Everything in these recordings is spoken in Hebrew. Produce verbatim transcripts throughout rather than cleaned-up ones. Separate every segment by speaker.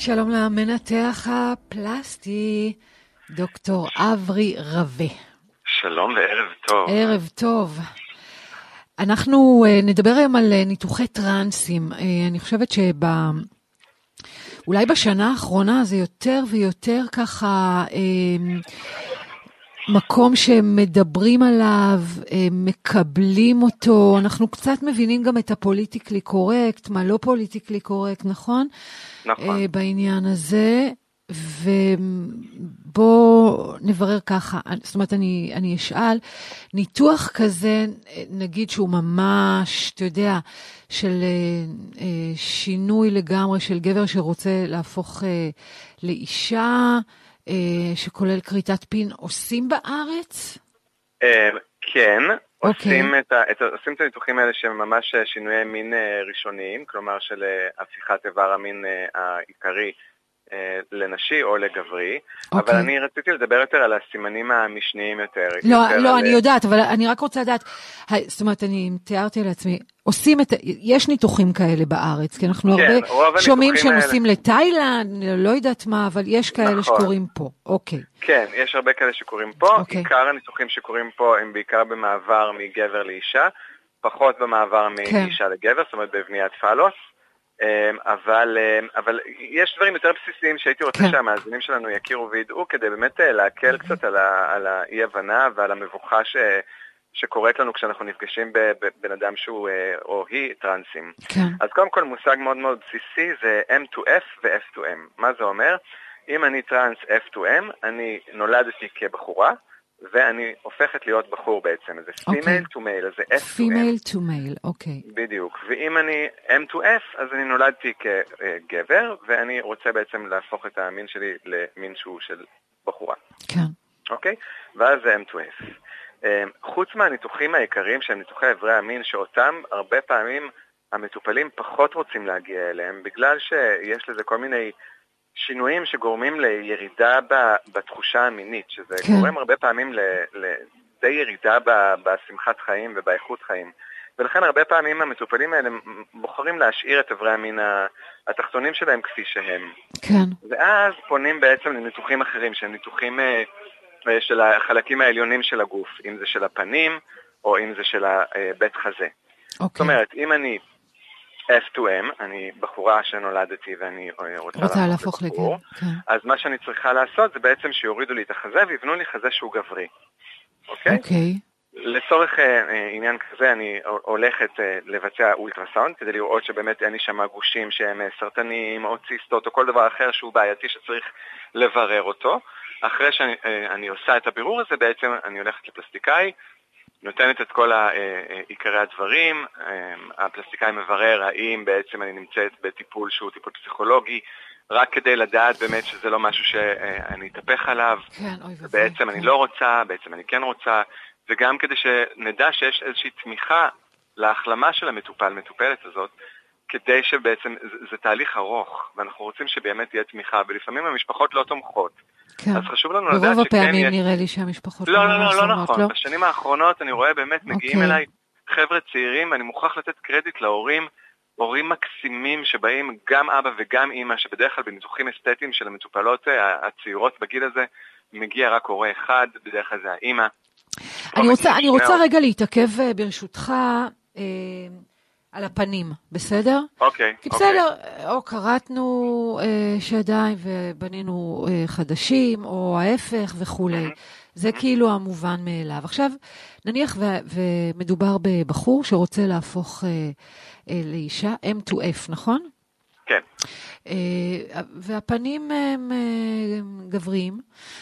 Speaker 1: שלום למנתח הפלסטי, דוקטור אברי רווה.
Speaker 2: שלום וערב טוב.
Speaker 1: ערב טוב. אנחנו נדבר היום על ניתוחי טרנסים. אני חושבת שב... אולי בשנה האחרונה זה יותר ויותר ככה מקום שמדברים עליו, מקבלים אותו, אנחנו קצת מבינים גם את הפוליטיקלי קורקט, מה לא פוליטיקלי קורקט, נכון?
Speaker 2: נכון.
Speaker 1: בעניין הזה, ובוא נברר ככה, זאת אומרת אני, אני אשאל, ניתוח כזה, נגיד שהוא ממש, אתה יודע, של שינוי לגמרי של גבר שרוצה להפוך לאישה, שכולל קריטת פין, עושים בארץ?
Speaker 2: כן, עושים את הניתוחים האלה שהם ממש שינויי מין ראשוניים, כלומר של הפיכת איבר המין העיקרי לנשי או לגברי, אבל אני רציתי לדבר יותר על הסימנים המשניים יותר.
Speaker 1: לא, לא, אני יודעת, אבל אני רק רוצה לדעת, זאת אומרת, אני תיארתי לעצמי, עושים את, יש ניתוחים כאלה בארץ, כי אנחנו הרבה שומעים שהם עושים לתאילנד, לא יודעת מה, אבל יש כאלה שקוראים פה, אוקיי.
Speaker 2: כן, יש הרבה כאלה שקוראים פה, עיקר הניתוחים שקוראים פה הם בעיקר במעבר מגבר לאישה, פחות במעבר מאישה לגבר, זאת אומרת בבניית פאלוס, אבל, אבל יש דברים יותר בסיסיים שהייתי רוצה שהמאזינים שלנו יכירו וידעו, כדי באמת להקל קצת על, על האי-הבנה ועל המבוכה ש, שקורית לנו כשאנחנו נפגשים בבן אדם שהוא או היא טרנסים. אז קודם כל מושג מאוד מאוד בסיסי זה אם טו אף ו-F to M. מה זה אומר? אם אני טרנס F to M, אני נולדתי כבחורה, ואני הופכת להיות בחור בעצם, זה female to male, זה F to M.
Speaker 1: female to male, אוקיי.
Speaker 2: בדיוק, ואם אני M to F, אז אני נולדתי כגבר, ואני רוצה בעצם להפוך את המין שלי למין שהוא של בחורה.
Speaker 1: כן.
Speaker 2: אוקיי? ואז זה M to F. חוץ מהניתוחים העיקריים שהם ניתוחי איברי המין, שאותם הרבה פעמים המטופלים פחות רוצים להגיע אליהם, בגלל שיש לזה כל מיני שינויים שגורמים לירידה בתחושה המינית, שזה כן. גורם הרבה פעמים לדי ירידה בשמחת חיים ובאיכות חיים. ולכן הרבה פעמים המטופלים האלה בוחרים להשאיר את איברי המין התחתונים שלהם כפי שהם.
Speaker 1: כן.
Speaker 2: ואז פונים בעצם לניתוחים אחרים, שהם ניתוחים של החלקים העליונים של הגוף, אם זה של הפנים או אם זה של בית חזה.
Speaker 1: אוקיי.
Speaker 2: זאת אומרת, אם אני F to M, אני בחורה שנולדתי ואני רוצה,
Speaker 1: רוצה להפוך לגבר. כן.
Speaker 2: אז מה שאני צריכה לעשות זה בעצם שיורידו לי את החזה ויבנו לי חזה שהוא גברי. אוקיי?
Speaker 1: אוקיי.
Speaker 2: לצורך אה, עניין כזה אני הולכת אה, לבצע אולטרסאונד כדי לראות שבאמת אין לי שם גושים שהם סרטניים או ציסטות או כל דבר אחר שהוא בעייתי שצריך לברר אותו. אחרי שאני אה, אני עושה את הבירור הזה בעצם אני הולכת לפלסטיקאי, נותנת את כל עיקרי הדברים, הפלסטיקאי מברר האם בעצם אני נמצאת בטיפול שהוא טיפול פסיכולוגי, רק כדי לדעת באמת שזה לא משהו שאני אתהפך עליו,
Speaker 1: כן, אוי ובוי,
Speaker 2: בעצם
Speaker 1: כן.
Speaker 2: אני לא רוצה, בעצם אני כן רוצה, וגם כדי שנדע שיש איזושהי תמיכה להחלמה של המטופל, מטופלת הזאת, כדי שבעצם זה, זה תהליך ארוך, ואנחנו רוצים שבאמת תהיה תמיכה, ולפעמים המשפחות לא תומכות.
Speaker 1: כן.
Speaker 2: אז חשוב לנו לדעת שכן יש...
Speaker 1: ברוב הפעמים נראה לי שהמשפחות
Speaker 2: לא, לא, לא, לא נכון. בשנים האחרונות אני רואה באמת מגיעים אליי חבר'ה צעירים, ואני מוכרח לתת קרדיט להורים, הורים מקסימים שבאים גם אבא וגם אמא, שבדרך כלל בניתוחים אסתטיים של המטופלות הצעירות בגיל הזה, מגיע רק הורה אחד, בדרך כלל זה האמא.
Speaker 1: אני רוצה, אני רוצה רגע להתעכב ברשותך על הפנים, בסדר?
Speaker 2: אוקיי.
Speaker 1: כי בסדר, או קראתנו שדיים ובנינו חדשים, או ההפך וכולי. זה כאילו המובן מאליו. עכשיו, נניח ומדובר בבחור שרוצה להפוך לאישה, M to F, נכון?
Speaker 2: כן.
Speaker 1: והפנים הם גבריים.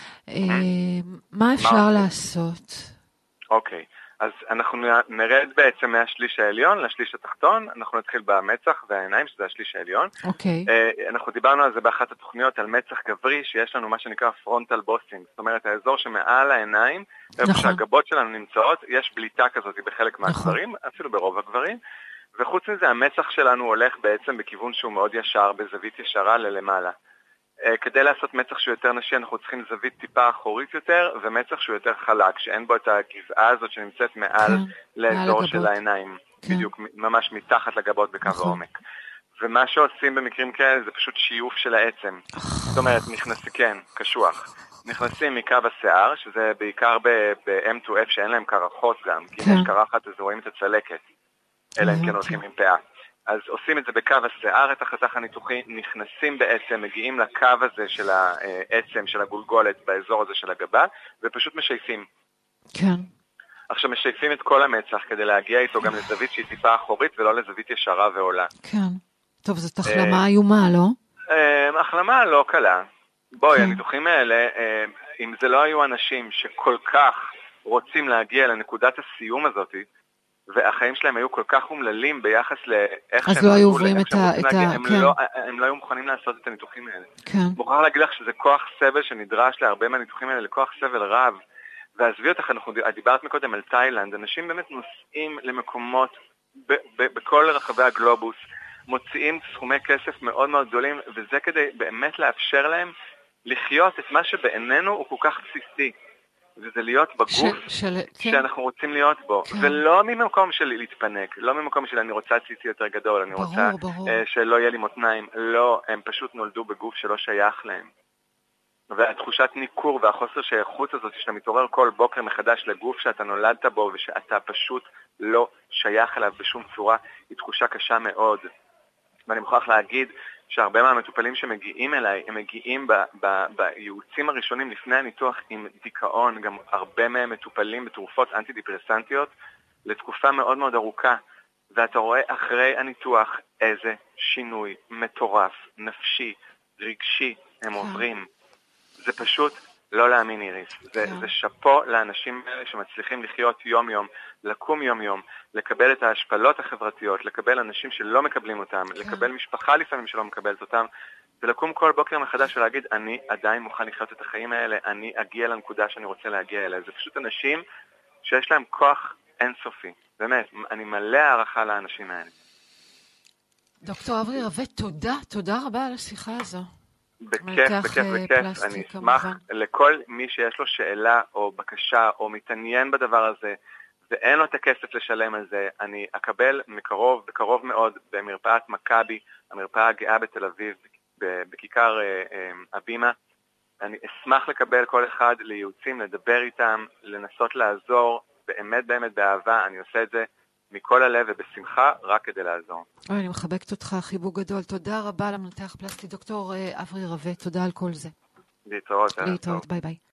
Speaker 1: מה אפשר לעשות?
Speaker 2: אוקיי. אז אנחנו נרד בעצם מהשליש העליון לשליש התחתון, אנחנו נתחיל במצח והעיניים, שזה השליש העליון.
Speaker 1: אוקיי.
Speaker 2: אנחנו דיברנו על זה באחת התוכניות, על מצח גברי, שיש לנו מה שנקרא פרונטל בוסינג, זאת אומרת, האזור שמעל העיניים, איפה שהגבות שלנו נמצאות, יש בליטה כזאת בחלק מהגברים, אפילו ברוב הגברים, וחוץ מזה, המצח שלנו הולך בעצם בכיוון שהוא מאוד ישר, בזווית ישרה ללמעלה. כדי לעשות מצח שהוא יותר נשי, אנחנו צריכים זווית טיפה אחורית יותר, ומצח שהוא יותר חלק, שאין בו את הגבעה הזאת שנמצאת מעל לאזור של העיניים, בדיוק ממש מתחת לגבות בקו העומק. ומה שעושים במקרים כאלה זה פשוט שיוף של העצם. זאת אומרת, נכנס, כן, קשוח. נכנסים מקו השיער, שזה בעיקר ב-אם טו אף שאין להם קרחות גם, כי אם יש קרחת אז רואים את הצלקת, אלא אם כן הולכים עם פאה. אז עושים את זה בקו השיער, את החתך הניתוחי, נכנסים בעצם, מגיעים לקו הזה של העצם, של הגולגולת, באזור הזה של הגבה, ופשוט משייפים.
Speaker 1: כן. עכשיו
Speaker 2: משייפים את כל המצח כדי להגיע איתו גם לזווית שהיא טיפה אחורית ולא לזווית ישרה ועולה.
Speaker 1: כן. טוב, זאת החלמה איומה, לא?
Speaker 2: החלמה לא קלה. בואי, הניתוחים האלה, אם זה לא היו אנשים שכל כך רוצים להגיע לנקודת הסיום הזאת, והחיים שלהם היו כל כך אומללים ביחס לאיך שהם...
Speaker 1: אז לא היו עוברים את ה...
Speaker 2: הם לא היו מוכנים לעשות את הניתוחים האלה. מוכרח להגיד לך שזה כוח סבל שנדרש להרבה מהניתוחים האלה, לכוח סבל רב. ועזבי אותך, דיברת מקודם על תאילנד, אנשים באמת נוסעים למקומות בכל רחבי הגלובוס, מוציאים סכומי כסף מאוד מאוד גדולים, וזה כדי באמת לאפשר להם לחיות את מה שבעינינו הוא כל כך בסיסי. וזה להיות בגוף שאנחנו רוצים להיות בו. ולא ממקום של להתפנק, לא ממקום של אני רוצה ציצי יותר גדול, אני רוצה שלא יהיה לי מותניים. לא, הם פשוט נולדו בגוף שלא שייך להם. והתחושת ניכור והחוסר שייכות הזאת שאתה מתעורר כל בוקר מחדש לגוף שאתה נולדת בו ושאתה פשוט לא שייך אליו בשום צורה, היא תחושה קשה מאוד. ואני מוכרח להגיד שהרבה מהמטופלים שמגיעים אליי, הם מגיעים בייעוצים הראשונים לפני הניתוח עם דיכאון, גם הרבה מהם מטופלים בתרופות אנטי-דיפרסנטיות לתקופה מאוד מאוד ארוכה, ואתה רואה אחרי הניתוח איזה שינוי מטורף, נפשי, רגשי הם עוברים. זה פשוט לא להאמין, איריס. זה, זה שפו לאנשים האלה שמצליחים לחיות יום-יום, לקום יום-יום, לקבל את ההשפלות החברתיות, לקבל אנשים שלא מקבלים אותם, לקבל משפחה לפעמים שלא מקבלת אותם, ולקום כל בוקר מחדש ולהגיד, אני עדיין מוכן לחיות את החיים האלה, אני אגיע לנקודה שאני רוצה להגיע אליה. זה פשוט אנשים שיש להם כוח אינסופי. באמת, אני מלא הערכה לאנשים האלה.
Speaker 1: דוקטור אברי רווה, תודה, תודה רבה על השיחה הזו.
Speaker 2: בכיף, בכיף, בכיף. אני אשמח לכל מי שיש לו שאלה או בקשה או מתעניין בדבר הזה ואין לו את הכסף לשלם על זה, אני אקבל מקרוב, בקרוב מאוד במרפאת מכבי, המרפאה הגאה בתל אביב, בכיכר הבימה. אני אשמח לקבל כל אחד לייעוצים, לדבר איתם, לנסות לעזור, באמת באמת באהבה, אני עושה את זה מכל הלב ובשמחה, רק כדי לעזור.
Speaker 1: אני מחבקת אותך, חיבוק גדול. תודה רבה למנתח פלסטי, דוקטור אברי רווה, תודה על כל זה.
Speaker 2: להתראות.
Speaker 1: להתראות, ביי ביי.